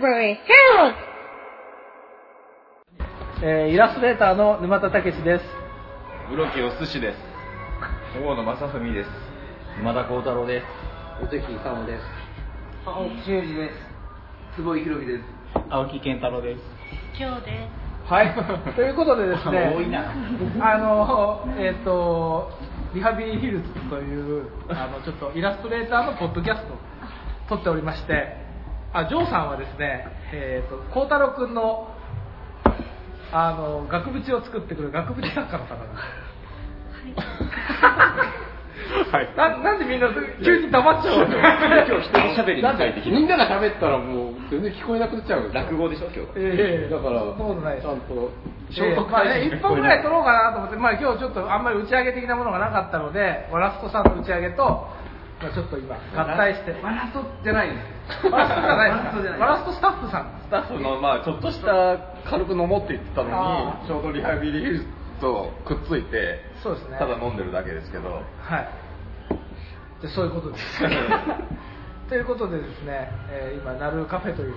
Library Herald! イラストレーターの沼田武史です。 室木お寿司です。大野正文です。 今田幸太郎です。 尾関勇です。 青木修二です。坪井宏樹です。 青木健太郎です。 今日です。 はい。ということでですね、 多いな。 リハビリヒルズというちょっとイラストレーターのポッドキャストを撮っておりまして、ジョーさんはですね、幸太郎くんの額縁を作ってくる額縁作家の方なんです。はい。なんでみんな急に黙っちゃうの？ 今日一人喋りに書いてきた。 みんなが喋ったらもう全然聞こえなくなっちゃう。 落語でしょ今日。 だからそんなことないです。 ちゃんと 1本ぐらい撮ろうかなと思って、今日ちょっとあんまり打ち上げ的なものがなかったので、ワラストさんの打ち上げと、ちょっと今合体して。 ワラストじゃないんです。 ワラストじゃないです。ワラストスタッフさん。 スタッフのちょっとした軽く飲もうって言ってたのに、ちょうどリハビリヒルズとくっついて、 そうですね。 ただ飲んでるだけですけど。 はい。でそういうことです。ということでですね、今ナルーカフェという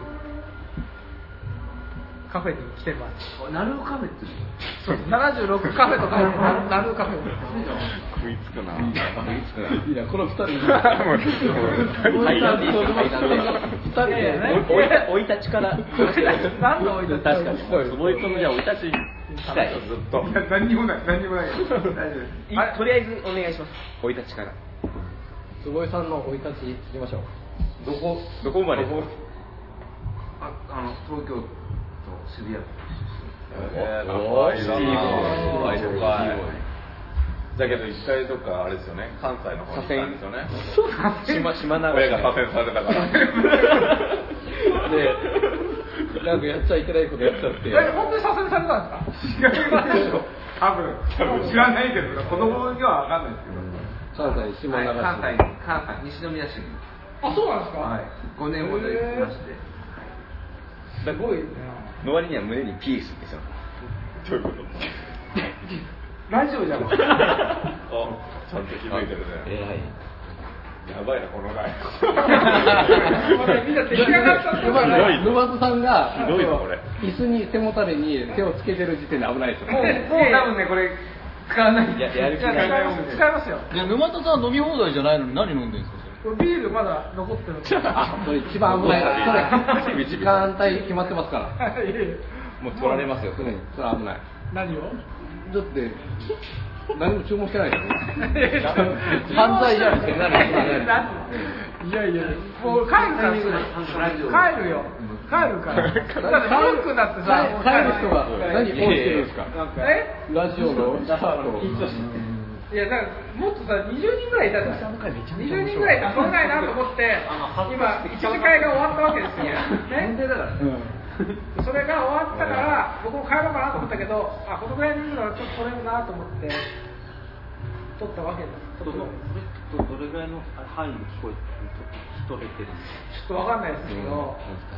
カフェに来てます。 ナルーカフェってそうです。76カフェとかナルーカフェ。 食いつくな。 いやこの2人 2 生い立ちから何の生い立ち？ 確かに坪井君のじゃあ生い立ち聞きたい。 ずっと。 何にもない。大丈夫です。 とりあえずお願いします。生い立ちから。 坪井さんの生い立ちいきましょう。 どこ生まれ？ 東京都渋谷区シティボーイ。だけど一回とかあれですよね、関西の方に行ったんですよね。島流し親が左遷されたから。 で、なんかやっちゃいけないことやっちゃって。 本当に左遷されたんですか？ 違いますでしょ。多分知らないけど、子供には分かんないですけど。 関西島流し。 関西西宮市に。 そうなんですか？ はい。5年ほど行きまして。 すごいね。 の割には胸にピースですよ。どういうこと？ ラジオじゃん。 ちゃんと気づいてるね。やばいなこの回。 みんな出来上がったんだ。 沼津さんがひどいわこれ。 椅子に背もたれに手をつけてる時点で危ないですよね。 もう多分ねこれ使わない。 やる気が使いますよ。 沼田さん飲み放題じゃないのに何飲んでるんですか？ ビールまだ残ってる。 それ一番危ない。それ時間帯決まってますから。 もう取られますよ。 それ危ない。 何を？ だって何も注文してないですよ。犯罪じゃないですか。 いやもう帰るから帰るよ。帰るから。だって古くなってさ、 帰る人が何オンしてるんですか？ラジオのスタート。 いやだからもっとさ20人ぐらいいたじゃん。20人ぐらい遊べないなと思って今一次会が終わったわけですよ。ね。それが終わったから僕も帰ろうかなと思ったけど、このぐらいでいいのはちょっと取れるなと思って取ったわけです。 どれぐらいの範囲で聞こえて取れてるんですか？ ちょっとわかんないですけど、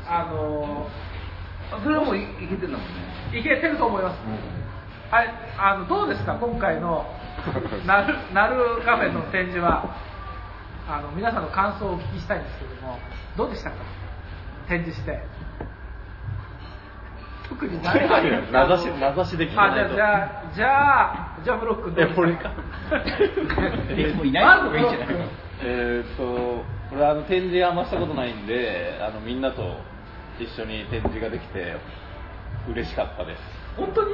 それはもういけてるんだもんね。 いけてると思います。どうですか今回のなるカフェの展示は。皆さんの感想をお聞きしたいんですけども、どうでしたか展示して。特に何が名指しできないと。 じゃあブロックどうですか？ これか。 もういない方がいいんじゃないか。 これ展示あんましたことないんで、みんなと一緒に展示ができて嬉しかったです。 本当に？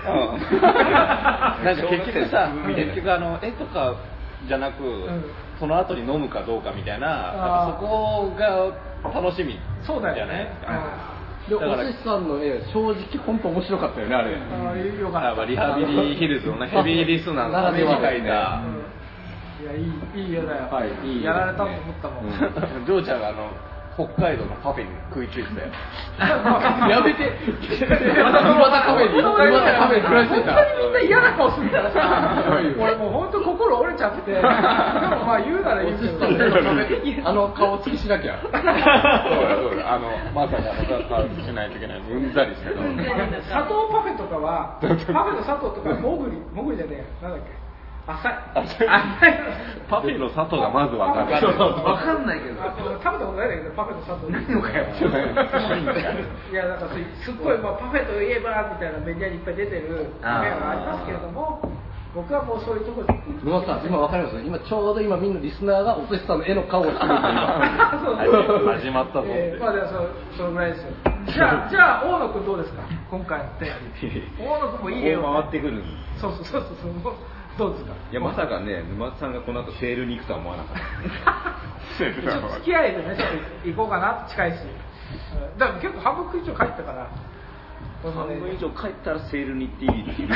なんか結局絵とかじゃなく、その後に飲むかどうかみたいな、そこが楽しみじゃないですか。 でお寿司さんの絵正直本当面白かったよねあれ。 よかった。 リハビリヒルズのねヘビーリスナーのために描いた。 いやいい絵だよ。 はいいい。 やられたと思ったもん。 ジョーちゃんが北海道のカフェに食いついてたよ。 やめて。またカフェに食らいついた。 本当にみんな嫌な顔するからさ。俺もう本当心折れちゃって。でも言うならいいけど。 顔つきしなきゃ。 そうだまさか顔つきしないといけない。うんざりした佐藤パフェとかはパフェの佐藤とかモグリじゃねえなんだっけ。 浅いパフェの佐藤がまず分かる。 わかんないけど。 食べたことないんだけど、パフェの佐藤何のかよ。 いや、なんかすっごい、パフェといえばみたいなメディアにいっぱい出てるパフェがありますけれども、僕はもうそういうところで。 沼さん、今わかります？今ちょうどみんなリスナーがお寿司さんの絵の顔をしてる。 始まったぞ。 まあでもそのぐらいですよ。じゃあ大野くんどうですか？今回のテーマ。大野くんもいい絵を。 回ってくる。 そう。どうですか？ いやまさかね、沼津さんがこの後セールに行くとは思わなかった。 ちょっと付き合いでね、ちょっと行こうかな、近いし。だから結構半分以上帰ったから。 半分以上帰ったらセールに行っていいっていう。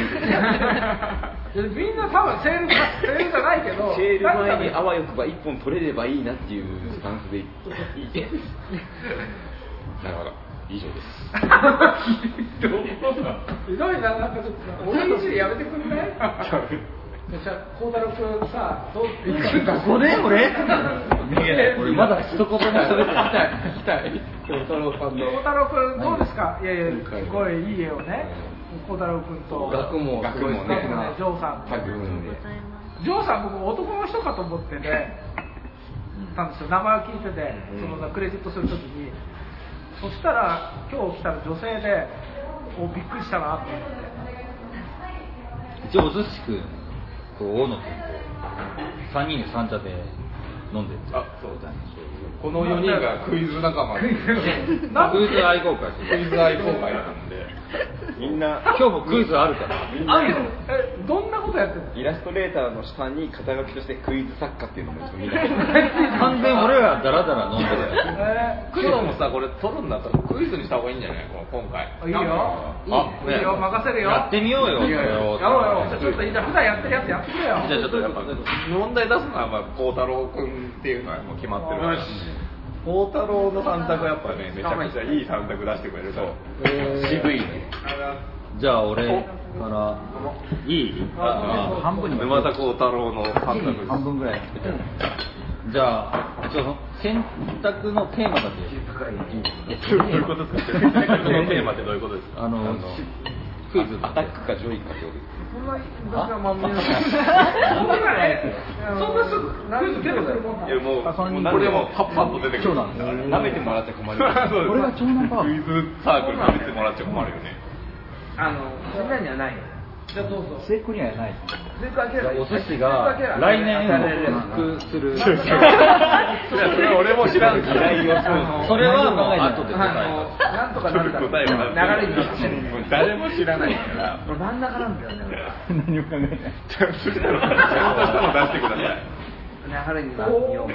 みんな多分セールじゃないけど。 セール前にあわよくば1本取れればいいなっていうスタンスでいて。なるほど。以上です。 ひどいな、なんかちょっと俺いじりやめてくんない？じゃあ孝太郎君さ、どう？ここで俺まだ一言も喋って聞きたい。孝太郎さんの。 孝太郎君どうですか？いやすごいいい絵をね。孝太郎君と学もね、 ジョーさん。ジョーさん僕男の人かと思ってね、たんですよ。名前を聞いてて、そのクレジットするときに。そしたら今日来たら女性でびっくりしたなと思って。 一応お寿司くんと大野くんと3人で三茶で飲んでる。 あ、そうだね。 この4人がクイズ仲間。 クイズ愛好会。 クイズ愛好会なんで。 みんな今日もクイズあるから。 あるの？どんなことやってるの？ イラストレーターの下に肩書きとしてクイズ作家っていうのもみんな。 完全俺らダラダラ飲んでる。 今日もさ、これ撮るんだったらクイズにした方がいいんじゃない？今回。 いいよ。いいよ、任せるよ。 やってみようよ。 やろう。ちょっとじゃあ普段やってるやつやってくれよ。 じゃあちょっとやっぱ問題出すのは孝太郎くんっていうのはもう決まってるから。孝太郎の3択はやっぱね、めちゃくちゃいい3択出してくれると渋いね。 じゃあ俺からいい？半分に沼田孝太郎の3択半分ぐらい。じゃあ選択のテーマだけいいですか？ どういうことですか？選択のテーマってどういうことですか？ クイズアタックかジョイかってことですか？ そんなすぐクイズ出てくるもんな。 いやもうこれでもパッパッと出てくる。舐めてもらっちゃ困る。 これが長男パワー。 クイズサークル舐めてもらっちゃ困るよね。 みんなにはない。 じゃあどうぞ。 成功にはない。 おお寿司が来年復刻する。 それは俺も知らんから。 それはもう後でなんとかなるだろう。流れになってる。 誰も知らないから。 真ん中なんだよね。 何も考えない。 そしたら出してください。 流れになってよ。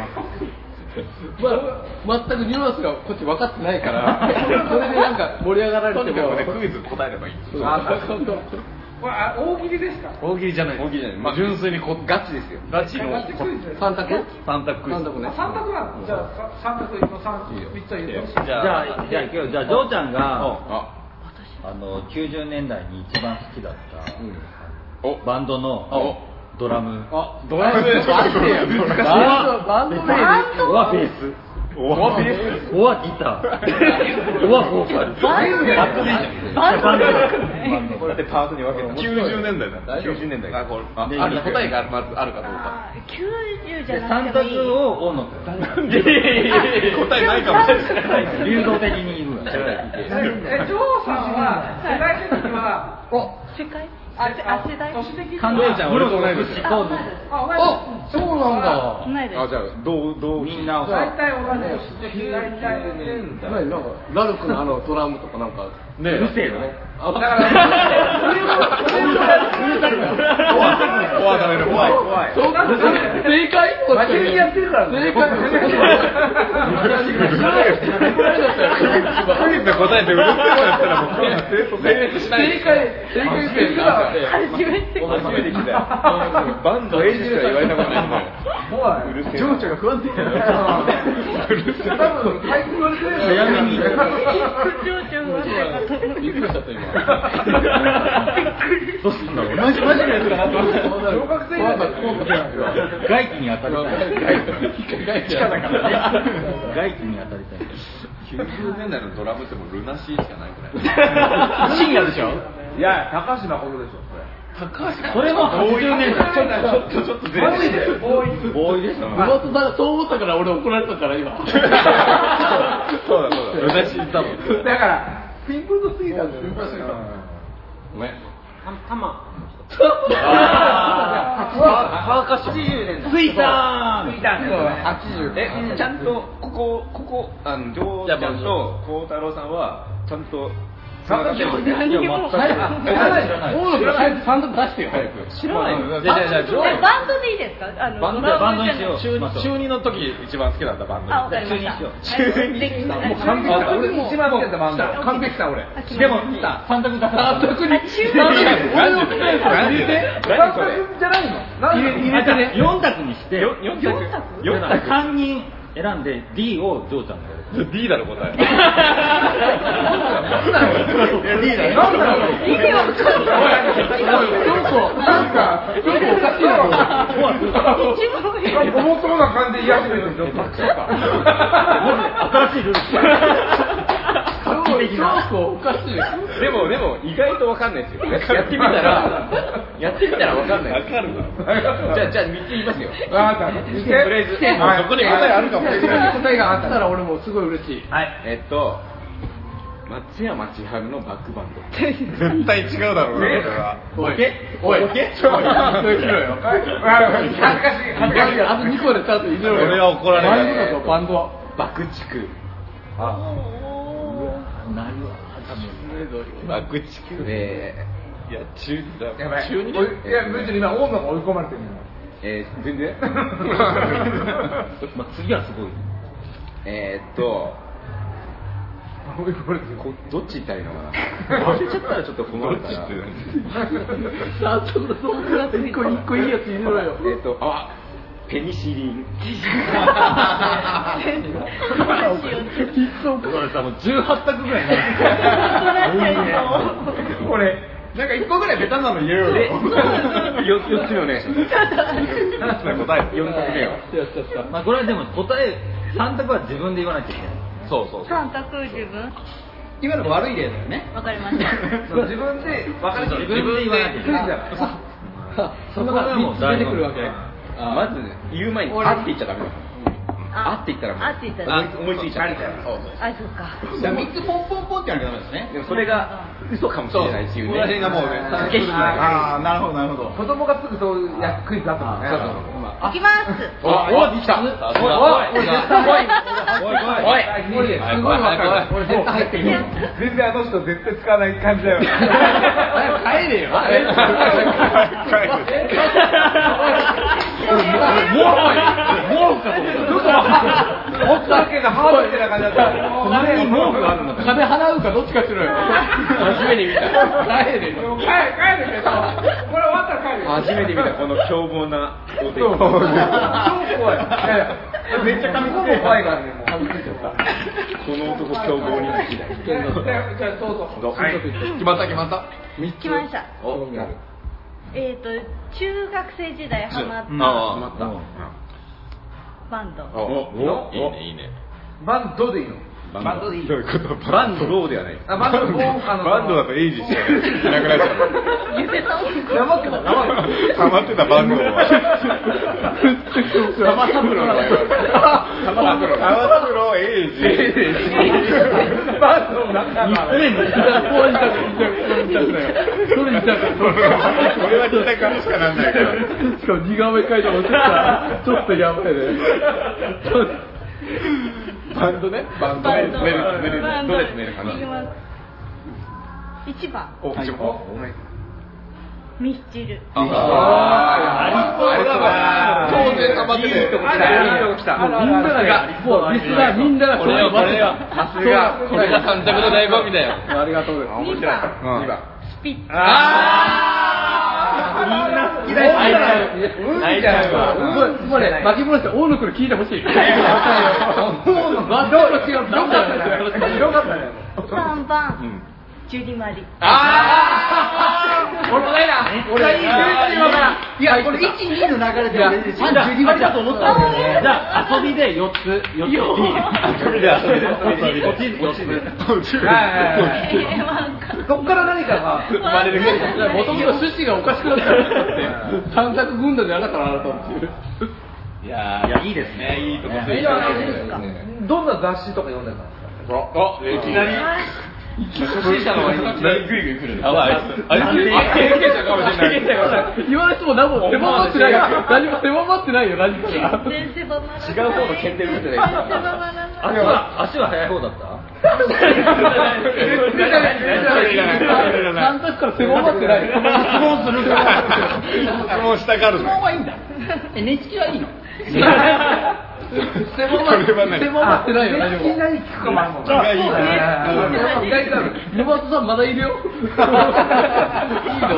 全くニュアンスがこっち分かってないからそれでなんか盛り上がられてもクイズ答えればいいんですよ。 これ大喜利ですか？ 大喜利じゃない。大喜利じゃない。まあ純粋にガチですよ。ガチのガチクイズ。 三択クイズ。 三択なの？じゃあ三択の3つはいいよ。 じゃあジョーちゃんが90年代に一番好きだったバンドのドラム。 ドラムでしょ。バンドオアベース。オアギター。オアボーカル。バンド。 これでパートに分けた。90年代だ。90年代。 答えがまずあるかどうか。 90じゃなくてもいい。 3択を大野君。 答えないかもしれない。 流動的に言う。 ジョーさんは世代的には世界？世代？ 年的に関東ちゃん俺と同い年。 そうなんだ。 じゃあどうみんな大体同じ年。大体なんかラルクのドラムとかなんかうるせえよ。 だから怖い。 正解？真面目にやってるからね。正解。 クイズの答えてうるせえだったらもう成立しない。 正解初めて来た。バンドエイジしか言われたことないんだよ。 うるせえ。情緒が不安定だよ。多分最近言われてる。 早めに。 びっくりしちゃった今。 どうすんだろう。マジのやつかなと思って。 小学生だったら外気に当たりたい。 地下だから外気に当たりたい。 90年代のドラムってもうルナシーしかないくらい。 深夜でしょ。 いや、高橋誠でしょ、それ。 それも80年代。 ちょっとずれてる。 ボーイでしょ。 岩戸さんがそう思ったから俺怒られたから今。 そうだ。私言ったもん。 だからピンクとスイートごめん。 玉。 80年代。スイターン。 ちゃんとここジョーちゃんと孝太郎さんはちゃんと大野君サンド出してよ早く。 知らないよ。じゃあバンドでいいですか？ バンドにしよう。 中2の時一番好きだったバンド。 あ、わかりました。 中2 もう完璧だ。俺一番好きだったバンド。完璧だ俺。でもさ三択だ。三択に。 中じゃないの？入れてね。 4択にして 4択 3人選んで D をジョーちゃんがやる。 D だろ答え。 D だよ。 意味わかんない。 なんかおかしいな。重そうな感じで言い始めてる。 新しいルール。 おかしい。 でも意外とわかんないですよ。やってみたらわかんない。わかるな。じゃあ3つ言いますよ。 わかった。 とりあえずそこに答えあるかもしれない。 答えがあったら俺もすごい嬉しい。 はい。松山千春のバックバンド。絶対違うだろうね。 おい。恥ずかしい。あと2個でちゃんと入れろよ。 俺は怒られない。 バンド。 爆竹。 なるわ。 爆竹で。いや中2だ。 やばい。 中2。 いや別に今大野が追い込まれてるの。 全然。 次はすごい。 どっち行ったらいいのかな。忘れちゃったらちょっと困るから。 一個いいやつ入れろよ。 ペニシリン。 これさもう18択ぐらいこれなんか1個ぐらいベタなの入れろよ。 4つ目お願いします。7つ目答え4択目よ。 まあこれはでも答え3択は自分で言わなきゃいけない。 そう。 三択自分。 今の悪い例だよね。 わかりました。 自分で自分で言わなきゃいけない。そこがもう出てくるわけ。 まず言う前にあって言っちゃダメだ。あって言ったらあって言ったら思いついちゃう。 あ、そっか。 じゃあ3つポンポンポンってやるとダメですね。 でもそれが嘘かもしれないっていうね。 この辺がもうね。 駆け引きが。 なるほど。 子供がすぐそういうクイズだったもんね。 いきます。 おい来た。 おいすごいわかる。俺絶対入ってる。 全然あの人絶対使わない感じだよ。 帰れよ。 もっとだけがハードってな感じだった。 何文句あるの？金払うかどっちかしろよ。初めて見た。帰れよ。 帰るけど、これ終わったら帰るよ。 初めて見たこの凶暴なお手。 超怖い。めっちゃ髪の毛怖いからね。もうこの男凶暴に好きだ。 じゃあどうぞ。 決まった。 来ました。中学生時代ハマったバンド。 いいね。 バンドでいいの？ バンドでいい。どういうこと？バンドローではない。 バンドだとエイジしかいなくなっちゃう。 言ってた。 黙ってた。 ハマってたバンドは。 玉三郎エイジ。 バンドなんだ。 それは似た感じしかなんないから。 しかも似顔絵描いてもちょっとやばいね。 バンドね。バンド。どれ詰めるかな。 1番。ミスチル。 当然ハマってて。 みんながこれが三択の醍醐味だよ。 ありがとうです。 面白い。2番。 スピッツ。 みんな好きだよ。 巻き戻して大野君聞いてほしい。 広かったね。 3番。ジュディマリ。 俺いやこれ1、2の流れで3、12割だと思ったんだよね。 じゃあ遊びで4つ。 そっから何かが生まれるけど、もともと趣旨がおかしくなったって探索軍団じゃなかったなとっていう。 いやいいですね。いいとこついてる。 どんな雑誌とか読んでたんですか？ いきなり初心者の割にいきなりグイグイ来る。やばい。経験者かもしれない。 言われても何も狭まってないよ。何も狭まってないよ、何かが。 全然狭まらない。 違う方の検定打ってない。 足は速い方だった？ 三択から狭まってない。質問するから。 質問したがる。 質問はいいんだ。寝つきはいいの？狭まってないよ。何も。何聞くかもあるもん。意外とある。沼田さんまだいるよ。いいの？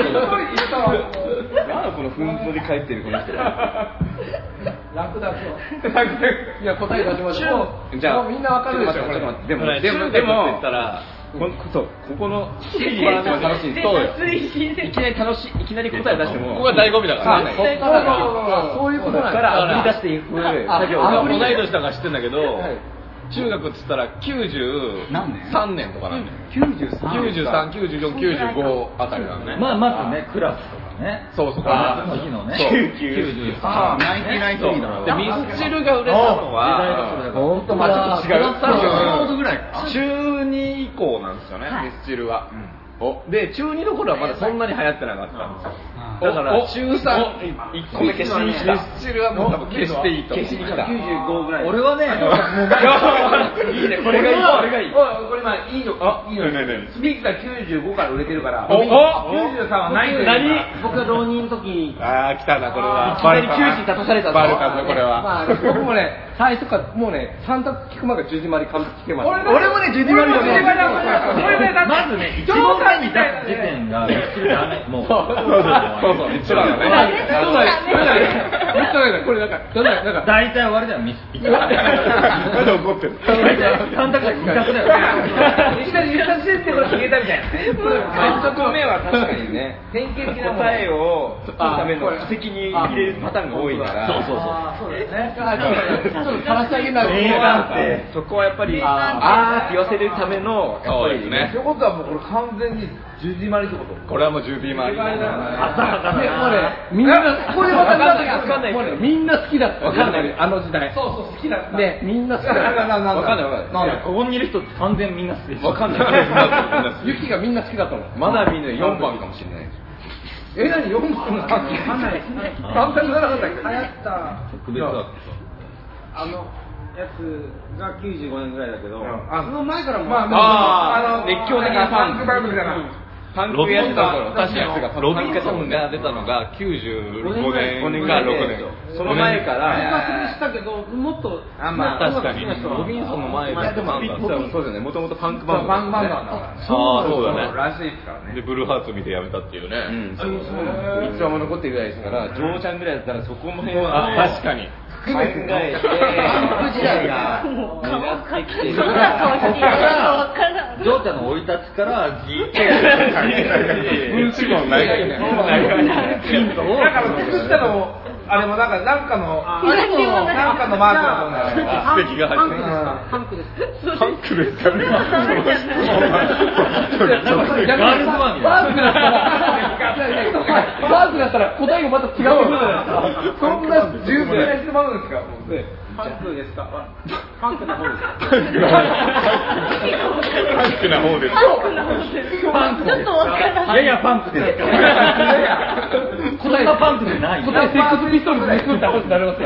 なんだこのふんぞり返ってるこの人。 楽だそう。いや答え出しましょう。 じゃあみんなわかるでしょ。 でもって言ったら。ここの楽しいそういきなり答え出してもここが醍醐味だからね。 そういうことなんだ。 からあぶり出していく作業が同い年だから知ってんだけど、中学って言ったら93年とかなんだよ。93、94、95あたりなのね。 まずねクラスとかね。 そうそう。 その日のね。93。 ナインティナインティだ。でミスチルが売れたのは本当まあちょっと違う。 35ぐらい。中2以降なんですよね。ミスチルは。で中2の頃はまだそんなに流行ってなかったんですよ。だから中3 1個目消しに来た。ミスチルはもう多分消していいと。消しに来た。 95ぐらい。俺はね、 いいね。これがいい。これがいい。 これまあいいの。いいの。スピーカー95から売れてるから。93はないのよ。僕が浪人の時に。 ああ来たなこれは。 いきなり窮地に立たされた。 バルカンのこれは。 まあ僕もね最初からもうね3択聞くまで10時まで完璧聞けました。俺もね10時までだ。 まずね一番前に立つ時点がダメ。もう。そう一番だね。 これなんか大体終わりだよミス。 なんで怒ってる。 3択が2択だよ。 いきなり言った時点でこれ消えたみたいな。 3択目は確かにね。典型的な答えを作るための布石に入れるパターンが多いから。 そうですね。ちょっと垂らし上げない。 そこはやっぱりあーって言わせるためのやっぱりね。 ということはもうこれ完全に10時回りってこと？ これはもう10時回り。 みんなこれわかんない。みんな好きだった。 わかんない。 あの時代。 そう好きだった。 でみんな好きだった。わかんない。 ここにいる人完全みんな好きです。 わかんない。 ユキがみんな好きだったの。 まだみんな4番かもしれない。 何4番のわかんない。簡単じゃなかったっけ？ 流行った特別だ。 やつが95年ぐらいだけど、その前からも熱狂的なパンクバンドじゃない。パンクやってた頃、確かにロビンソンが出たのが95年か6年。その前からしたけどもっと確かにロビンソンの前でもそうだね。もともとパンクバンド。 パンクバンドなんだから。 そうだね。 らしいですからね。 でブルーハーツ見てやめたっていうね。 そういつはも残ってるぐらいですから、 ジョーちゃんぐらいだったらそこも辺は確かに。 考えて、パンク時代が狙ってきてる。 ジョーちゃんの生い立ちからうんちもないね。 だから作ったのもあれもなんかのマークだと思うんだよ。 素敵が入ってる。 パンクです。 パンクですかね。 ガールズバーみたいな。 パークだったら答えがまた違うよ。そんな十分な質問ですか。 パンクですか。パンクな方ですか。 パンクな方です。 パンク。ちょっとわからない。いやパンクです。こんなパンクでない。 答えセックスピストルズで作ったことになりますから。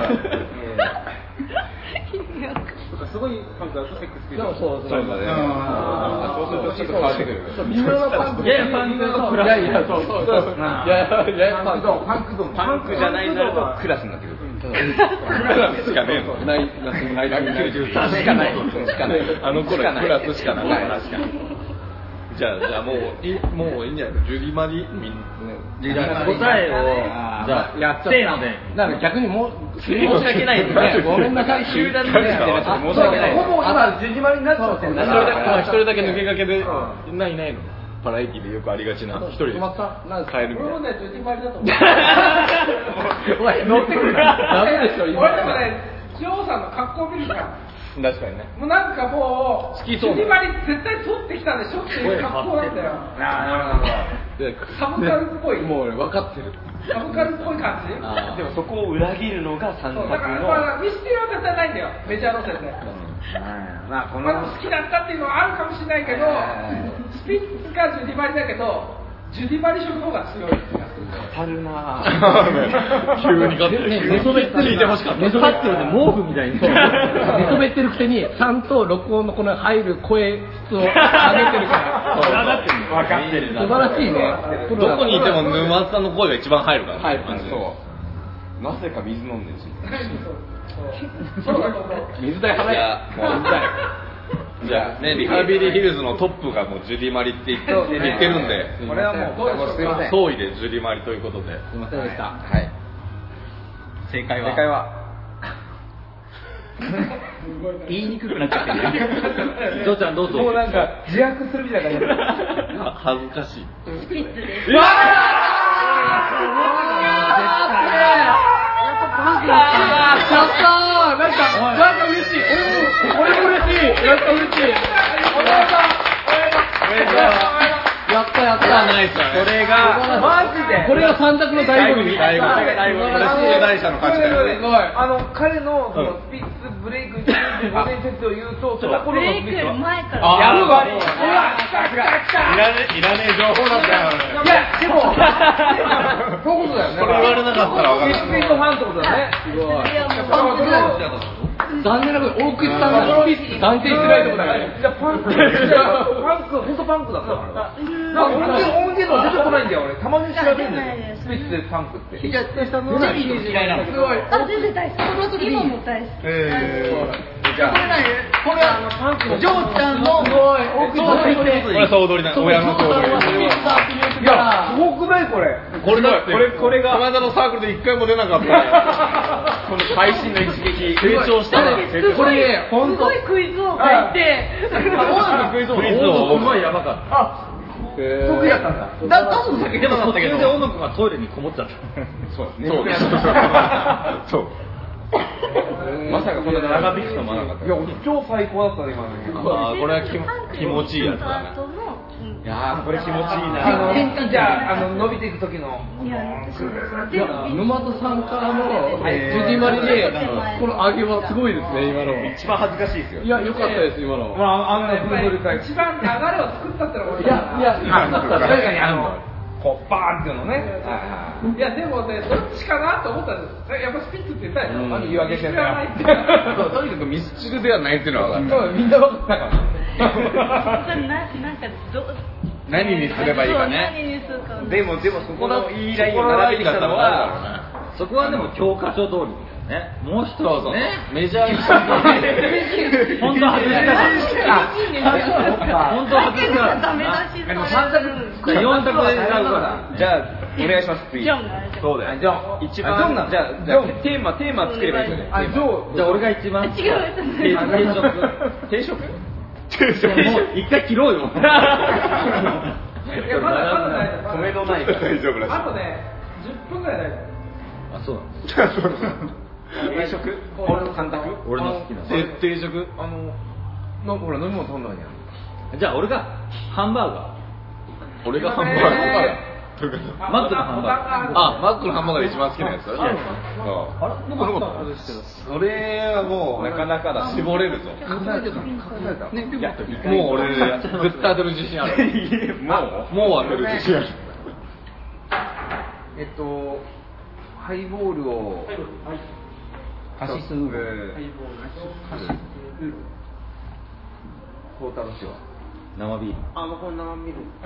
すごいパンクだとセックスピストルズ。 そうだね。そうするとちょっと変わってくる。 みんなのパンク。 いやパンクのクラス。 いやパンクじゃないなるとクラスになってくる。クラスしかねえの。 ない。 しかない。あの頃クラスしかない。確かに。じゃあもういいんじゃないの。ジュリマリみんな。 答えをじゃあやってので。 だから逆に申し訳ないですね。 ごめんなさい。集団で申し訳ない。ほぼ今ジュリマリになっちゃってる。 一人だけ抜けかけでないの。パラエティでよくありがちな一人で帰るみたいな。 ジュリマリだと思う。 おい乗ってくるな。ダメでしょ今。 俺でもね、ジョーさんの格好見るから。 確かにね。 もうなんかもう好きそうジュディマリ絶対取ってきたでしょっていう格好なんだよ。 なるほど。 サブカルっぽい。 もう俺分かってる。 サブカルっぽい感じ。 でもそこを裏切るのが三角の。 だからミステリーは絶対ないんだよ。メジャー路線で。 まあこのまず好きだったっていうのはあるかもしれないけど、スピッツかジュディマリだけど、ジュディマリ色の方が強い。 当たるなぁ。急に勝ってる。 寝そべってる。寝そべってるで毛布みたいに。寝そべってるくせに、ちゃんと録音のこの入る声質を上げてるから。 分かってる。 素晴らしいね。 どこにいても沼津さんの声が一番入るから。入る感じ。そう。なぜか水飲んでるし。水代払え。水代。じゃあね、リハビリヒルズのトップがもうジュディマリって言ってるんで、 これはもうどうでしょうか。 総意でジュディマリということで。 すみませんでした。 はい。正解は言いにくくなっちゃってる。ジョーちゃんどうぞ。 もうなんか自白するみたいな感じ。 恥ずかしい。 スピッツです。 やったー。なんか嬉しい。俺も嬉しい。やった嬉しい。やったナイス。 それがマジでこれが三択の醍醐味。 醍醐味。大者の勝ちだよね。 彼のそのスピッツブレイク25年説を言うと、そこブレイクより前から。 やばい。いらねえ情報だったよ。 いやでもそういうことだよね。 それ言われなかったら分かんない。 スピッツファンってことだね。すごい。 いやもう残念ながら大口さんがスピッツ断定してないとこだからね。 じゃあパンク本当パンクだったから。音源は出てこないんだよ俺。たまに調べるんだよ。スピッツでパンクって。 じゃあ下の嫌いなの。すごい。 あ、全然大好き。今も大好き。 じゃあこれはパンクのジョーちゃんのすごい大口さんがいて。 これ総踊りだ。親の総踊り。 いやすごくないこれ。 これだってこれが山田のサークルで一回も出なかった。この会心の一撃成長したね。 これね本当。 すごいクイズ王がいて。 クイズ王うまいやばかった。 得意だったんだ。 多分でも途中で音楽がトイレにこもっちゃった。 そうまさかこんな長引くと思わなかった。 いや超最高だったね今の。 これは気持ちいいやつだね。いやこれ気持ちいいな。 じゃあ伸びていく時の。 いや、 沼戸さんからのジュディマリでこの上げはすごいですね今の。 一番恥ずかしいですよ。 いや良かったです今の。 あんなフードリカ一番流れを作ったってのは俺。 いや確かにこうバーンっていうのね。 いやでもねどっちかなと思ったんです。やっぱスピッツって言ったよ。 言い訳してんだよ。 とにかくミスチルではないっていうのは分かる。 みんな分かったから。 なんか何にすればいいかね。 何にするか。 でもそこのいいラインを並べてきたのはそこはでも教科書通りね。もう一つね、 メジャーに本当は外した本当は外したダメだし。 4択で選ぶからじゃあお願いします。 ジョンがそうだよ。 じゃあ一番じゃあテーマ作ればいいですよね。 じゃあ俺が一番違う定食もう一回切ろうよ。 いやまだない。 止めどないから大丈夫らしい。 あとね10分ぐらいない。 あ、そうなんです。 定食？俺の3択？ 俺の好きな定食なんかほら飲み物頼んだんや。 じゃあ俺がハンバーガー。 俺がハンバーガー。 マックのハンバーガー。 あ、マックのハンバーガーで一番好きなやつ。それはもうなかなかだ。絞れるぞ。 隠された。 もう俺絶対当てる自信ある。もう当てる自信ある。 ハイボールをカシスウールトータルシは生ビール。 もうこれ生ビール。はい。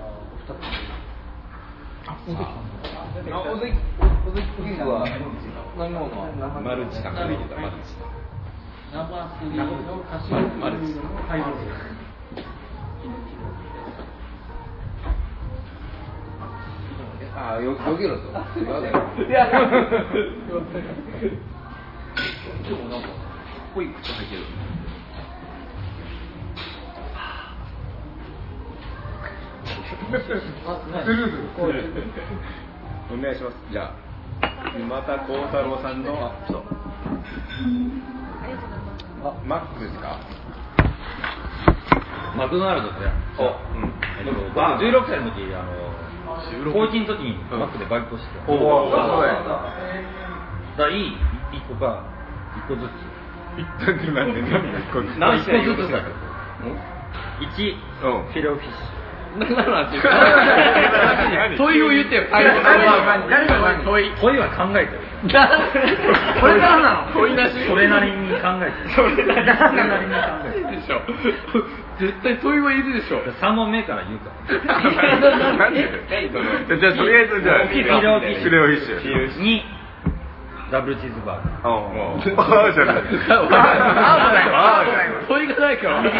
おぜきは何もマルチさんが入れたマルチさん。マルチさん。ハイボール。 よけろと。 いや。でもなんか濃い口入ってる。お願いします。じゃあ沼田幸太郎さんの。 マックですか？ マクドナルドって僕16歳の時高1の時にマックでバイトしてた。だからいい1個か1個ずつ。 1個ずつだけど。 1、フィレオフィッシュ。 問いを言ってよ。問いは考えてる。 これからなの？ 問いなし。 それなりに考えてる。それなりに考えてるでしょ。 絶対問いはいるでしょ。 3問目から言うから。 なんで？じゃあとりあえずじゃあフィレオフィッシュ。2ダブルチーズバーガー。 じゃない。 問いがないから。好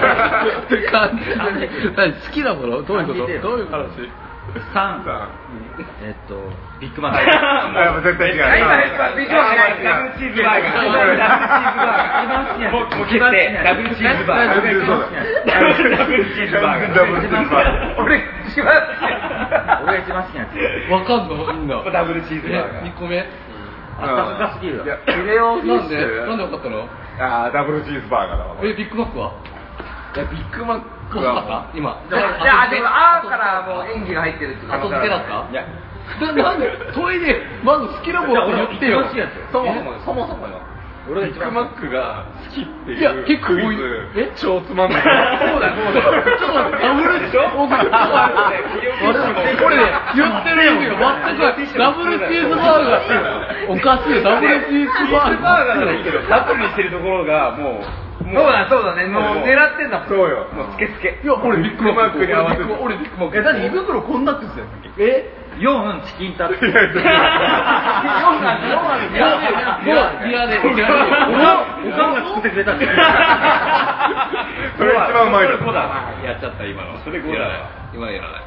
きなもの？どういうこと？どういう話 ？3ビッグマック。 絶対違う。 ビッグマックダブルチーズバーガー。もう決定。ダブルチーズバーガー。俺一番好きなんですよ。 わかんの？みんな。 ダブルチーズバーガー。 2個目。 あったかすぎる。 フィレオフィッシュ。 なんでわかったの？ ダブルチーズバーガーだわ。 ビッグマックは？ ビッグマックは今。 でもからもう演技が入ってるって後付けだった？いや。なんで問いでまず好きなもの言ってよ。 そもそもよ。俺ビッグマックが好きっていう。 いや結構多い。 超つまんない。そうだ。ちょっとダブルでしょ？これね言ってる意味が全くダブルチーズバーガー。おかしい。ダブルチーズバーガー。 だけどラップにしてるところがもう。 そうだね。もう狙ってんだ。 そうよ。 もうスケスケ。 いや俺ビッグマックに合わせて。 俺ビッグマック。何胃袋こんなって言ってたよさっき。 4チキンタツ。 4なんで。おかんが作ってくれたって。 それ一番うまいの。 やっちゃった今の。それ5だわ。今のやらない。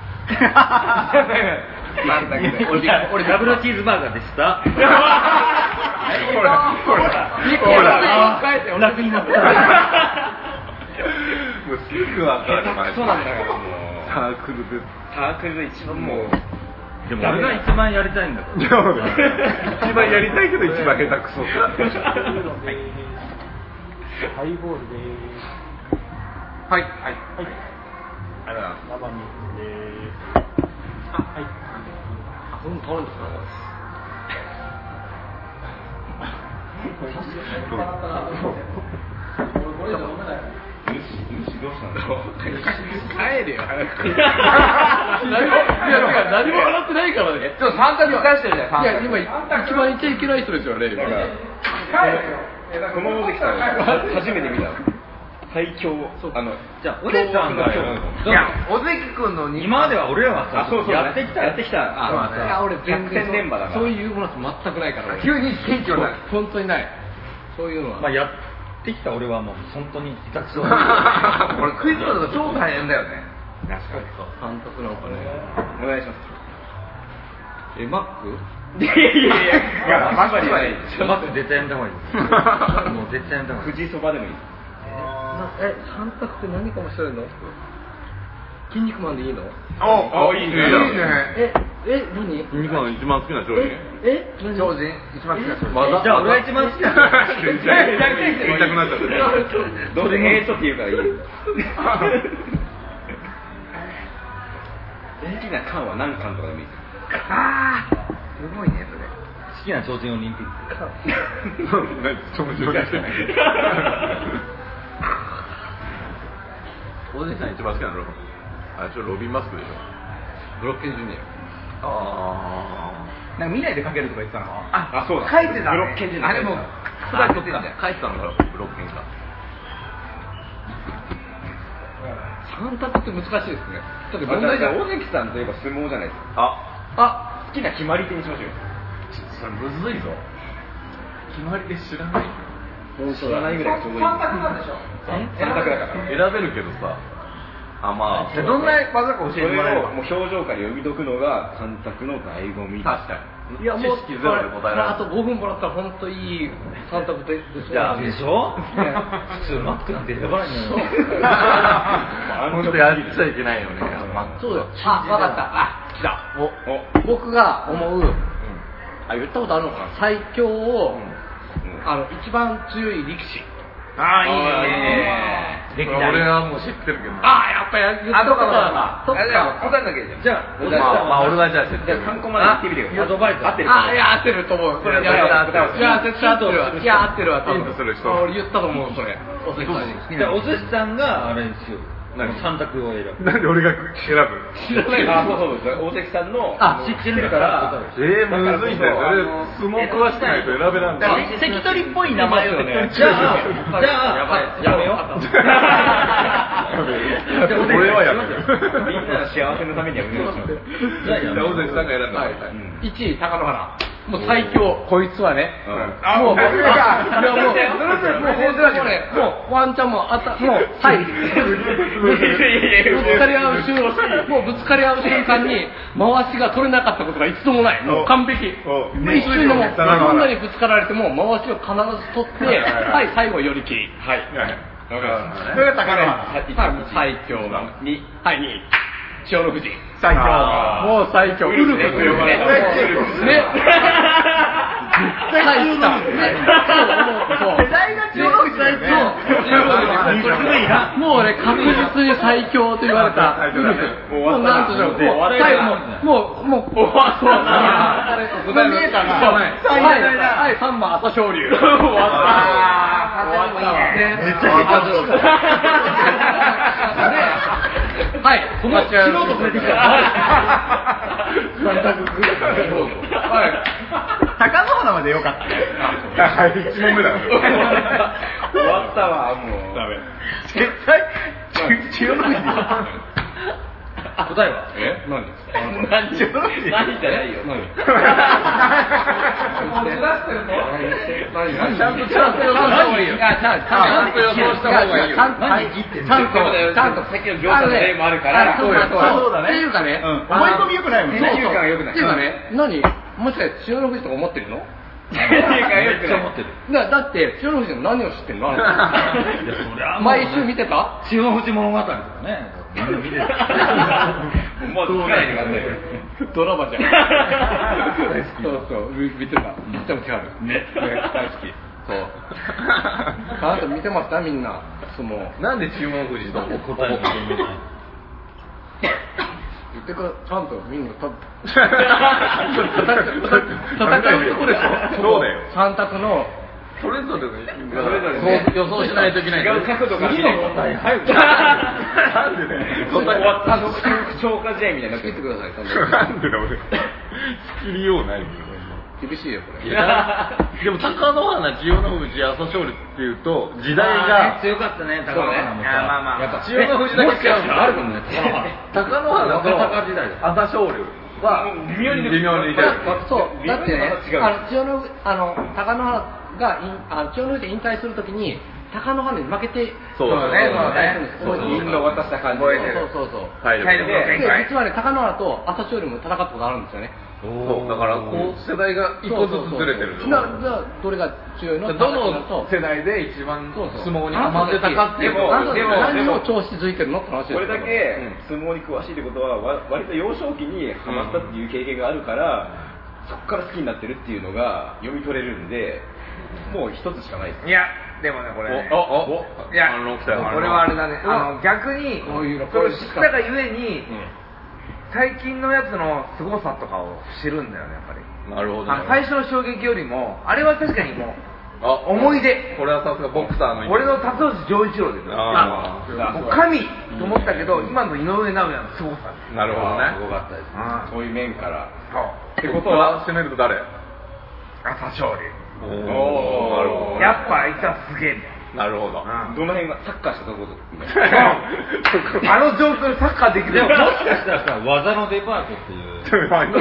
俺ダブルチーズバーガーでした。 ほら。 お楽になった。 もうすぐわかる。 そうなんだよ。 サークルで一番もう。 でも俺が一番やりたいんだから。 一番やりたいけど一番下手くそ。 ハイボールでーす。 はい。 生水でーす。はい。 これも頼んでたの？ どうしたんだろう。 帰れよ早く。何も笑ってないからね。 ちょっと3択出してるじゃん。 いや今一番言っちゃいけない人ですよね。 この世できたの初めて見たの。最強。 じゃあお姉さんがいや尾関君の今までは俺らはさやってきた。 いや俺全然連覇だから。そういうもの全くないから。 急に謙虚な。 本当にない。そういうのは。 まあやってきた俺はもう本当に下手くそ。 俺クイズとか超大変だよね。 確かに3択なのかね。 お願いします。 マック？ いやマックはいい。 マック絶対やめた方がいい。もう絶対やめた方がいい。 富士そばでもいい。 3択って何かもしれんの？筋肉マンでいいの？ いいね。 何？ 筋肉マン一番好きな超人。 超人一番好きな超人。 じゃあ俺が一番好きな。 言いたくなっちゃった。 どうせって言うからいい。 好きな缶は何缶とかでもいい。 ああ、すごいねそれ。 好きな超人オリンピック。 超人じゃない。 お姉さん一番好きなのロビンマスクでしょ。 ブロッケンジュニア。 なんか見ないでかけるとか言ってたの？ そうだ。 書いてた。 ブロッケンジュニア。 あれも書いてたのかブロッケンが。3択って難しいですね。だって問題じゃん。 大関さんといえば相撲じゃないですか。好きな決まり手にしましょうよ。 それむずいぞ。決まり手知らない。 知らないぐらいがちょうどいい。 3択なんでしょ ？3択だから。選べるけどさ。 どんな技か教えてもらえれば。 もう表情から読み解くのが3択の醍醐味。 確かに。いやもう知識ゼロで答えられる。あと5分もらったら本当いい3択で。 いやでしょ？普通マックなんて選ばないのよ。 本当やっちゃいけないよね。 そうだよ。わかった。来た。僕が思う。言ったことあるのかな。最強を一番強い力士。 ああ、いいね。 俺はもう知ってるけど。 ああ、やっぱり言っとかな。 答えなきゃいいじゃん。じゃあ、俺はじゃあ知ってる。 参考まで言ってみてください。アドバイザー。合ってる。 あ、いや、合ってると思う。それ、いや、絶対合ってるわ。いや、合ってるわ。 ヒントする人。 俺言ったと思う、それ。お寿司さんに。 じゃあ、お寿司さんがあれにしよう。3択を選ぶ。 なんで俺が選ぶ？ 知らない。あ、そうです。大関さんの。知ってるから。 むずいんだよ。相撲詳しくないと選べなんだ。 関取っぽい名前をね。 じゃあ、やめよう。 俺はやめる。 みんなの幸せのためにやめよう。 じゃあ、大関さんが選んだ。 1位、貴乃花。もう最強、こいつはね。もう、ワンちゃんも、もう、はい。ぶつかり合う瞬間に、回しが取れなかったことが一度もない。もう完璧。一瞬でも、どんなにぶつかられても、回しを必ず取って、はい、最後寄り切り。はい。わかりました。それが貴乃花。最強の2。はい、2位。千代の富士。最強。もう最強。ウルフと呼ばれた。ね。最強だ。世代が千代の富士最強。もうね、確実に最強と言われたウルフ。もうなんとしよう。もう最後もう終わった。見えたな。はい、3番朝青龍。終わった。めっちゃ下手はい、その素人連れてきた。三択クイズ。はい。貴乃花までよかったね。 はい、1問目だ。 終わったわ、もう。ダメ。 絶対、千代の富士。 答えは？ 何じゃないよ。 持ち出してるの？ ちゃんと予想した方がいいよ。ちゃんとさっきの業者の例もあるから。そうだね。っていうかね、思い込み良くないもんね。っていうかね、何？もしかして千代の富士とか思ってるの？だって千代の富士の何を知ってんの？毎週見てた？ 千代の富士物語とかね。みんな見てた。もう使えないでください。 ドラマじゃん。そう見てた。めっちゃ気ある。ね、大好き。そう。あなた見てましたみんな。 なんで千代の富士と答えを決めない？ 言ってからちゃんとみんな戦うとこでしょ。 そうだよ。 3択のそれぞれ予想しないといけない。 違う角度から見て答え早く。 なんでね。 終わった消化試合みたいな。 作ってください。 なんでだ俺。作りようない。 厳しいよこれ。 でも貴乃花、千代の富士、朝青龍っていうと時代が強かったね。貴乃花もさ。 まあやっぱ千代の富士だけ違うのあるもんね。貴乃花と朝青龍は微妙に似てる。 そう。だってね、貴乃花が千代の富士引退するときに貴乃花に負けて、 そうだね。 銀の渡した感じ。そう。 体力の限界。 実はね、貴乃花と朝青龍も戦ったことあるんですよね。 そうだからこう世代が一個ずつずれてる。 じゃあどれが強いの？ どの世代で一番相撲にハマってたかっていうの何を調子づいてるのって話ですよ。 これだけ相撲に詳しいってことは割と幼少期にハマったっていう経験があるから、そこから好きになってるっていうのが読み取れるんで、もう一つしかないです。 いやでもねこれね。いやこれはあれだね。逆にそれ知ったがゆえに。最近のやつの凄さとかを知るんだよねやっぱり。 なるほど。 最初の衝撃よりもあれは確かにもう思い出。 これはさすがボクサーの。 俺の辰内丈一郎ですよ。もう神と思ったけど今の井上尚弥の凄さ。 なるほどね。 すごかったです。そういう面から。 ってことは攻めると誰？ 朝青龍。 なるほど。 やっぱあいつはすげえんだよ。 なるほど。 どの辺がサッカーしたところあの状況でサッカーできる。 でももしかしたらさ、技のデパートっていう。 4択のデ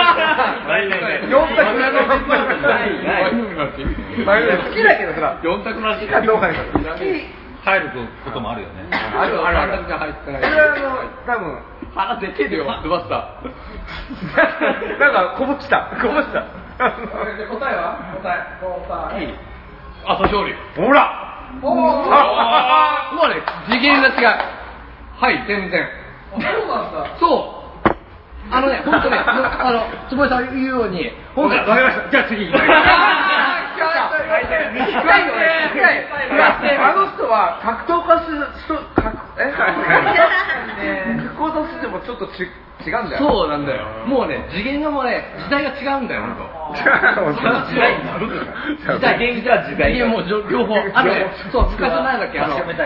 パートない。好きだけどさ、 4択の好きかどうかで入ることもあるよね。 ある3択じゃ入ってない。 それは多分腹でけえよ、ドバスター。 なんかこぼした。 答えは？答え。 朝青龍。 ほら。 もうね、次元が違う。はい、全然。 そうなんだ。 そう。本当ね、坪井さん言うように、本当に。 わかりました。じゃあ次。 あの人は格闘家格闘してもちょっと違うんだよ。 そうなんだよ。もうね、次元がもうね、時代が違うんだよ、ほんと。 時代になるのか。時代もう両方。そう、昔の何だっけ、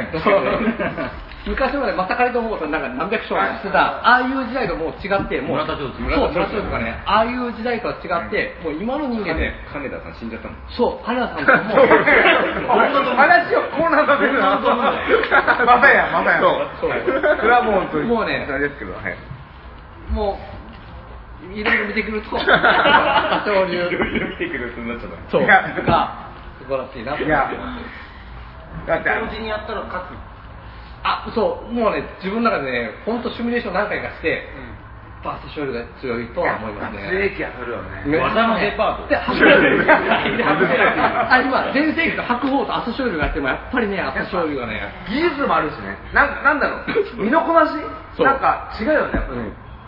昔までまさかりと思うとなんか何百章してた、ああいう時代ともう違って、もう、そう、村田とかね、ああいう時代とは違って、もう今の人間ね、 金田さん死んじゃったの。 そう、金田さんともう、 話をこうなんだけどな。またや。そう。それはもうもうね、 あれですけど、 もう、いろいろ見てくると、多少流。 いろいろ見てくるってなっちゃった。 そう。が、素晴らしいなと思って。 だって同時にやったら勝つ。 そう、もうね、自分の中でね、本当シミュレーション何回かして、バースト勝利が強いとは思いますね。 強い気がするよね。 技のデパート。 で、今、全盛期と白鵬と朝青龍がやっても、やっぱりね、朝青龍がね、 技術もあるしね。なんだろう、身のこなしなんか違うよね、やっぱり。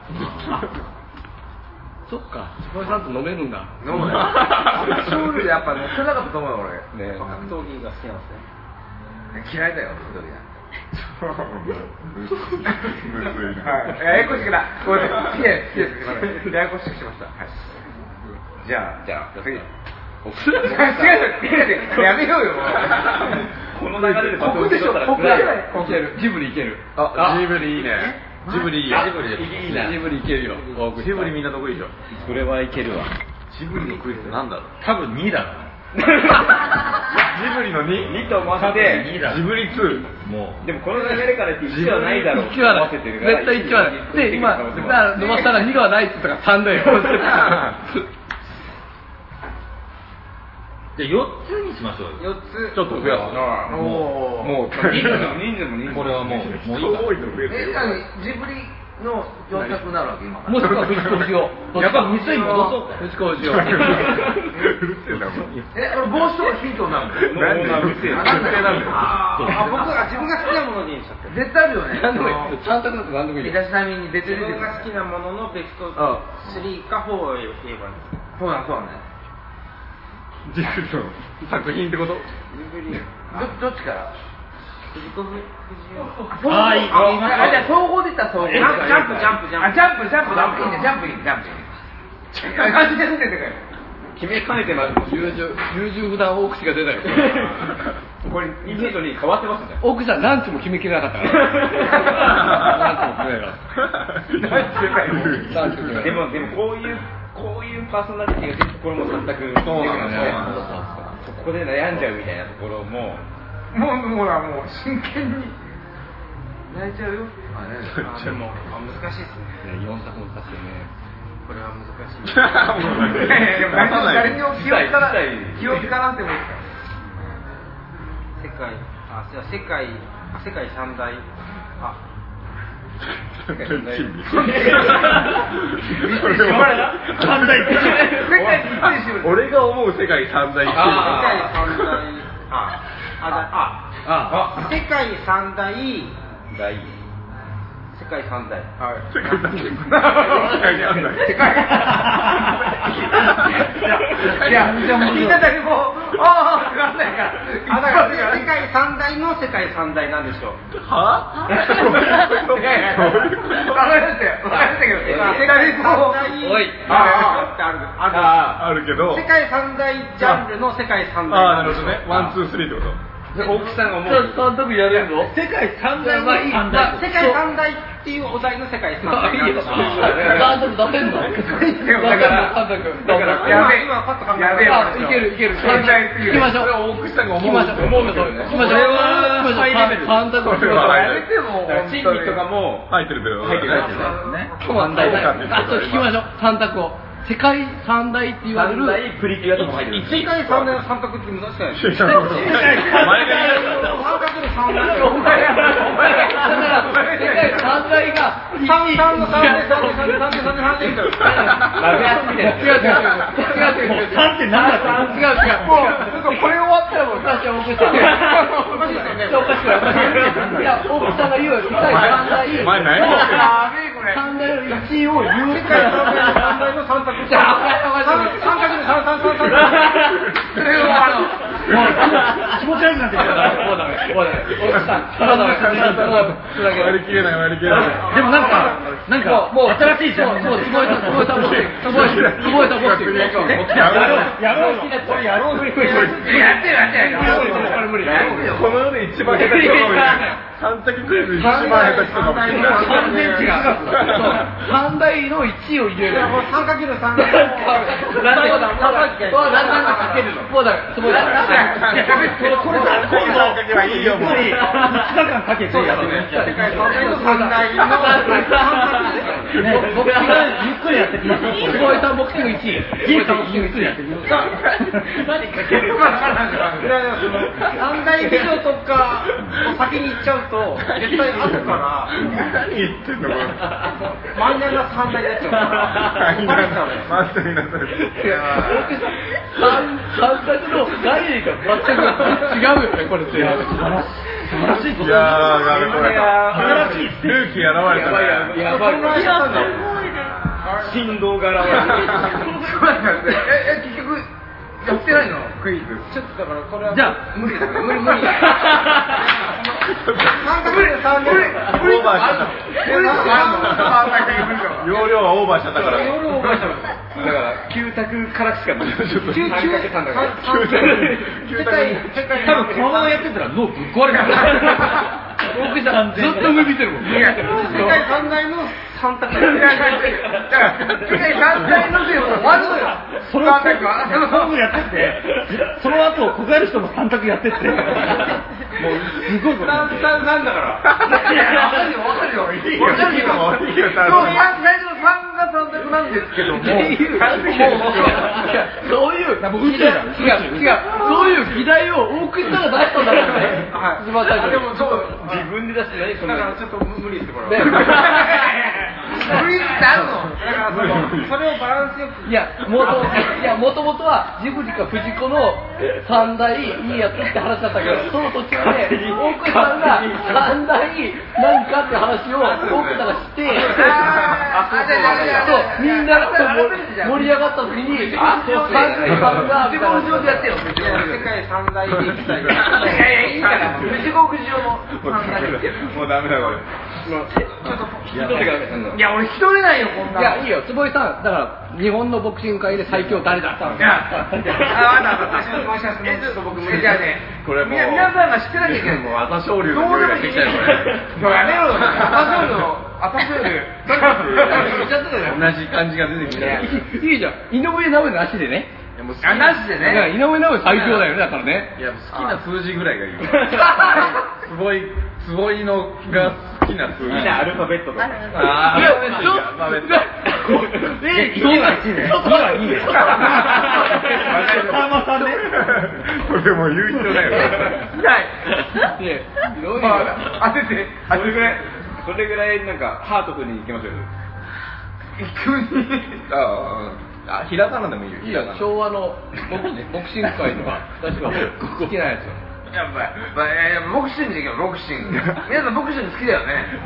そっか、小林さんと飲めるんだ。 飲むよ。朝青龍やっぱ乗せなかったと思うよ、俺。 格闘技が好きなんですね。 嫌いだよ、一人が。 むずいな。 ややこしくな。ごめんなさい。ややこしくしました。じゃあ次。違う、やめようよ。 この流れでバトンでしょ。 いける、ジブリいける。 ジブリいいね。ジブリいいよ。 ジブリいけるよ。 ジブリみんな得意でしょ。 それはいけるわ。 ジブリのクイズってなんだろう。 多分2だな。 ジブリの 2 と思わせて、 ジブリ2。 もうでもこの流れからって1はないだろう。 1はない。絶対1はない。で、今、野間さんが2がないって言ったから3だよ。 じゃあ4つにしましょうよ。 4つ。 ちょっと増やす。 もう人数もこれはもういいか。 ジブリの4択になるわけ今から。 もしくは藤子不二雄。やっぱ店に戻そうか。藤子不二雄。 これ帽子とかヒントになるの？ なんで自分が好きなものにしちゃって。 絶対あるよね。 何でもいい。3択だと何でもいい。 身だしなみに出てる。 自分が好きなもののベスト3か4を言えばいいんですか？ そうだね。 ジブリの作品ってこと？ どっちから？ 藤子不二雄。 じゃあ総合で言ったら総合。ジャンプ。いいね、ジャンプいいね。 決めかねてます。 優柔不断大口が出たよ。 これインセントに変わってますね。 大口さんランチも決めきれなかったから。ランチも決めなかった。 でもこういうパーソナリティが出るところも選択できるので、そこで悩んじゃうみたいなところももう真剣に泣いちゃうよ。 でも難しいですね。 4択難しいね。 これは難しい。 でも誰にも気を使わなくてもいいですか？ 世界三大。 俺が思う世界三大。 世界三大。世界三大。 いや、聞いただけもう、分かんないから。 だから世界三大の世界三大なんでしょう。 は？ 分かりましたけど、世界三大。 あるけど。 世界三大ジャンルの世界三大。 なるほどね。ワン、ツー、スリーってこと。 大木さんが思う。 3択やれるの？ 世界三大の三大。 世界三大っていうお題の世界三大。 いいよ。3択出せんの？だからやべえ。 今パッと考えやべえ。 いける。行きましょう。 大口さんが思う。 行きましょう。3択やめても。 チンピとかも入ってるね。 三大あと聞きましょう。3択を。世界三大って言われる。 三大プリキュアとかも入ってる。 世界三大の三択って難しいですね。 前が言った三角の三大。 お前が世界三大が三の三で違う。3って何だった？違う。もうこれ終わったらもう私は大口さん。おかしいですよね。いや大口さんが言う世界三大。 前何？ 三大の1位を言う世界三大の三択。じゃあ、三角で三。それを気持ち悪くなってきた。 もうダメ。割り切れない。 でもなんかもう新しいじゃん。 そうすごいボクシング。やろう。 この世で一番下手くそが三択クイズ一番下手くそが三大の1位を入れる。 3×3。 もうだ。すごいだ。 これはいいよもう。 2日間かけてやってね。 世界三大の三大の僕がゆっくりやってきます。 すごいさんボクシング1位。 ゆっくりやってきます。 何かけるか三大美女とか先に行っちゃうと絶対後から何言ってんのこれ。 マイナーな三大になっちゃうからマスターになったら。 三択の概念が全く違うよねこれって。 素晴らしいこといやー、これルーキー現れたね。 やばい。 振動が現れ結局やってないのクイズ。ちょっとだからこれはじゃあ無理だから無理。 オーバーしちゃった。容量はオーバーしちゃったから。 だから9択からしかない。 世界多分このままやってたら脳ぶっ壊れる。 僕さんずっと上見てるもん。 世界三大の三択。世界三大のでも終わるのよ。 その後やってって、その後こがる人も3択やってって、もうすごいこと。 なんだから。わかるよ。いいよ。最初の3が3択なんですけども。 そういうそういう議題を大口さんが出したんだからね。一番最初。 でもそう自分で出して何そだの。 からちょっと無理してもらう。無理ってあるの。だからそれをバランスよく。 もともとはジブリか藤子の三大いいやつって話だったけど、その途中で奥さんが三大何かって話を奥さんがして、みんなが盛り上がった時に三大みたいな。 上でやってよ。世界三大で行きたい。いやいいから藤子の三大で。 もうダメだこれ。 いや俺引き取れないよこんな。 いやいいよ坪井さんだから日本のボクシング界で最強誰だったの？ いや僕無理だね。 これもう皆さんが知ってなきゃいけない。 もう朝青龍の匂いがしてきちゃうこれ。 やめろよ。朝青龍。 同じ感じが出てきた。 いいじゃん井上尚弥なしでね。 なしでね。 井上尚弥最強だよねだからね。 いや好きな数字ぐらいがいいわ。坪井のが好きな数字。 みんなアルファベットとか。 ああ、 いいね。 これもう言う必要ないよ。 当てて。 それぐらいなんかハートフルに行きましょうよ。 ひらがなでもいいよ。 いや昭和のボクシング界のは確か好きなやつよ。 やっぱりボクシングでいいよボクシング。皆さんボクシング好きだよね。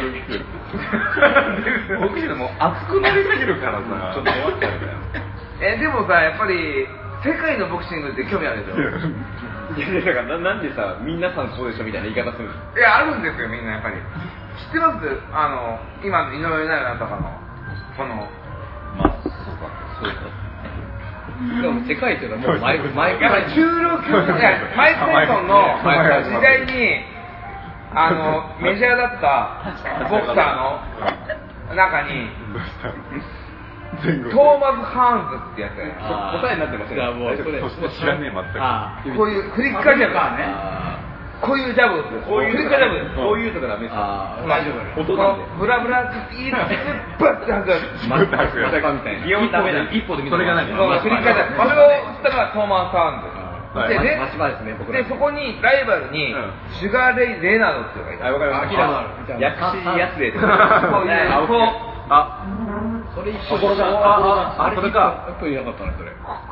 ボクシングもう熱くなりすぎるからさ、ちょっと思っちゃうんだよ。 でもさやっぱり世界のボクシングって興味あるでしょ。 いやだからなんでさ皆さんそうでしょみたいな言い方する。 いやあるんですよみんなやっぱり。知ってます？今の井上尚弥とかのこの。 まあそうかそういうこと。 でも世界っていうのはもう前やっぱり重量級マイク・タイソンの時代にメジャーだったボクサーの中にトーマス・ハーンズってやつが答えになってましたよ。 知らねえ全く。 こういうフリッカージャブね。こういうジャブです。 こういうとかダメです。こういうとかダメです。大丈夫。音なんで。 ブラブラっていいのバッてなんかまたみたいな。擬音ダメだ。一歩で見た。 それが何？ フリッカージャブ。それを言ったのがトーマス・ハーンズ。でそこにライバルにシュガーレイ・レナードっていうのがいた。 わかります。薬師やつで。 それ一緒だ。 あれか。やっぱりなかったねそれ。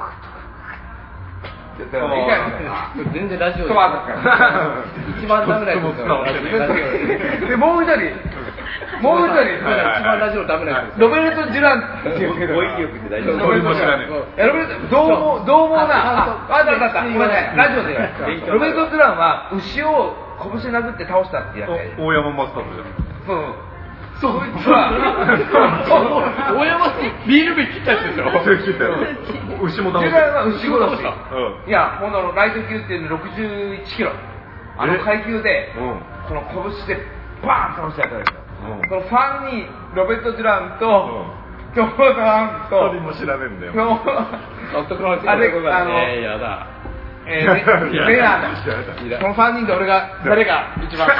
全然ラジオで一番ダメなやつでもう一人もう一人、 一番ラジオダメなやつ。 ロベルト・デュランっていうけど、 語彙力って大丈夫？ 俺も知らねえ。 ロベルト、どうもな、あった、ごめんなさい、ラジオでロベルト・デュランは牛を拳殴って倒したってやつやで。 大山マスターズじゃん。 そう、そいつは、 大山市ビール瓶切ったやつでしょ。 牛も倒デュランは牛殺し。 うんいや、ほんのライト級っていうの61キロ。あの階級で、この拳でバーン倒したやつですよ。そのファンにロベルト・デュランと、ジョーダンと、 一人も知らねえんだよ。 あれ、 やだ。 レナーだ。この3人で俺が、誰が一番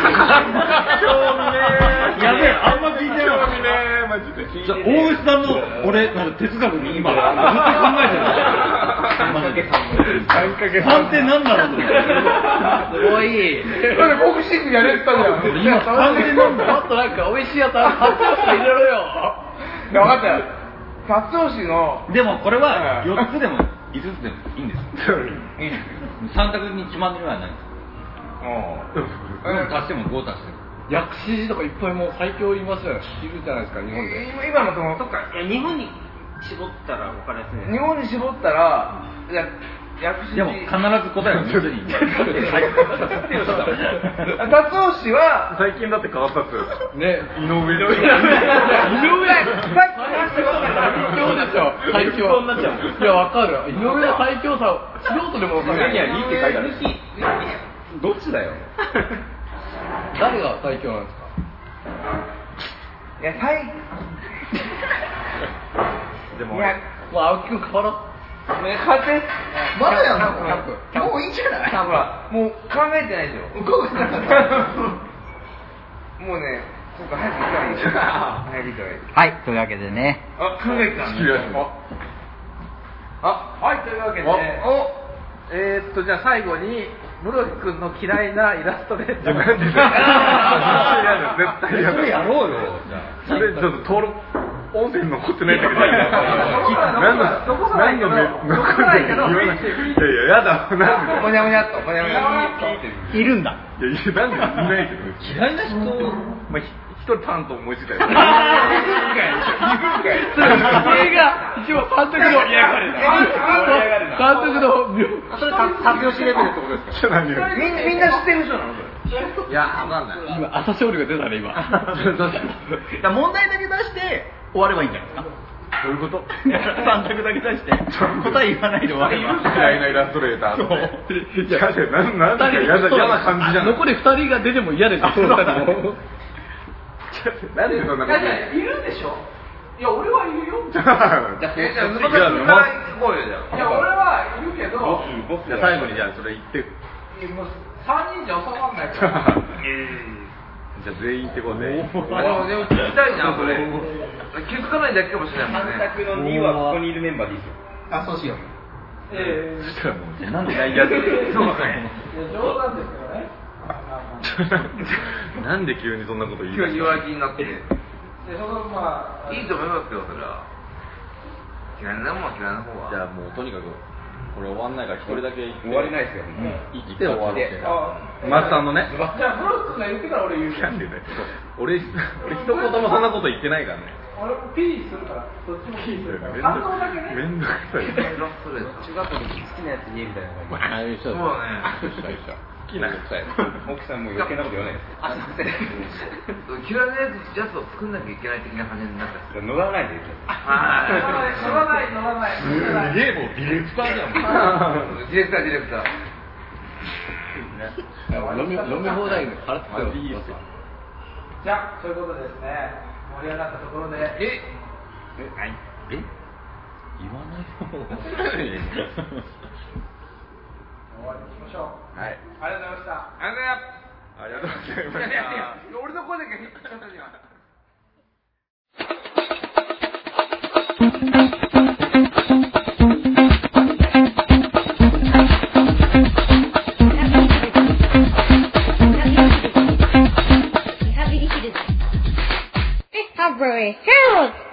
やべえ、あんま聞いてない。興味ねえ、マジで。 じゃあ大石さんの俺なんか哲学に今ずっと考えてる。3って何だろうと思って。 すごい。 だってボクシングやれって言ったじゃん。 今3って何だろう。 もっとなんか美味しいやつ発表して入れろよ。 いや、分かったよ。達夫氏の、 でもこれは4つでも5つでもいいんですよ。 いいです 3択に決まってるのはないんですよ。4足しても5足しても。 薬師寺とかいっぱいもう最強いますよ。いるじゃないですか、日本で。 今のその、 そっか、いや日本に絞ったら分かりやすいね。 日本に絞ったら、いや、薬師でも必ず答えは3つに。 達夫氏は、 最近だって変わったっすよ。 ね、 井上。 井上、さっき話して最強ですよ、最強。 そうなっちゃう。 いや、わかる。井上の最強さ、素人でもわかる。 何や、2って書いてある。どっちだよ。 誰が最強なんですか？ いや、 でもいや、 もう青木くん変わろう。 ね、勝手まだやんのもういいじゃないほら、もう考えてないでしょ。もうね、そうか、早く行ったらいい。早く行ったらいい。 はい、というわけでね。 あ、考えてたんだ。はい、というわけで、じゃあ最後に、室木くんの嫌いなイラストレーター。 なんでだよ。絶対やだ。 やろうよ。 それちょっと登録音声残ってないんだけど。何の残さないけどいややだ。なんで。 もにゃもにゃっと、もにゃもにゃいるんだ。 いやなんでいないけど。 嫌いな人。 まあ一人パンと思いついたよ。 それが一応監督の嫌がりだ。監督のそれ発表しレベルってことですか？ 何よ。 みんな知ってる人なの？ いやわかんない。 今朝青龍が出たね今。 問題だけ出して終わればいいんじゃないですか？ どういうこと？ 3択だけ出して答え言わないで終われば。 嫌いなイラストレーターって。なんか嫌な感じじゃん。 残り2人が出ても嫌でしょ。 なんでそんなこといるでしょ？いや、俺はいるよ。 じゃあ、 じゃあ、沼田君から行こうよ、じゃあ。いや、俺はいるけど、 じゃあ最後にじゃあそれ言って。 3人じゃ収まんないから。 じゃあ全員ってことで。 でも聞きたいな、それ。気づかないだけかもしれないもんね。 3択の2はここにいるメンバーでいいですよ。 あ、そうしよう。 そしたらもうなんで大丈夫？ そうね。 冗談ですけどね。 なんで急にそんなこと言い今日出した言われ気になって。いで、そのまあ、 いと思いますよ、それは。嫌いなもんは嫌いな方は。 じゃあもうとにかくこれ終わんないから一人だけ終わりないですよ。 言って終わってあ松さんのねじゃあ、ブロックが言ってから俺言う。 なんでだよ俺一言もそんなこと言ってないからね俺もピーするから、どっちもピーするから。 めん反応だけね。 めんどくさいイラストレーター。 中学校の時好きなやつ言えみたいなのがああいう人そうだね。 好きなやつ奥さんも余計なこと言わないです。 あ、すいません。嫌いなやつを作んなきゃいけない的な感じになったんですよ。 乗らないで。 乗らない。 すげえもうディレクターじゃんディレクター。 飲み放題で払ってくれよ。 じゃあ、そういうことですね。盛り上がったところで。 言わない方が終わりにしましょう。 はいありがとうございました。 ありがとうございましたいや俺の声だけちょっと今。 Recovery Herald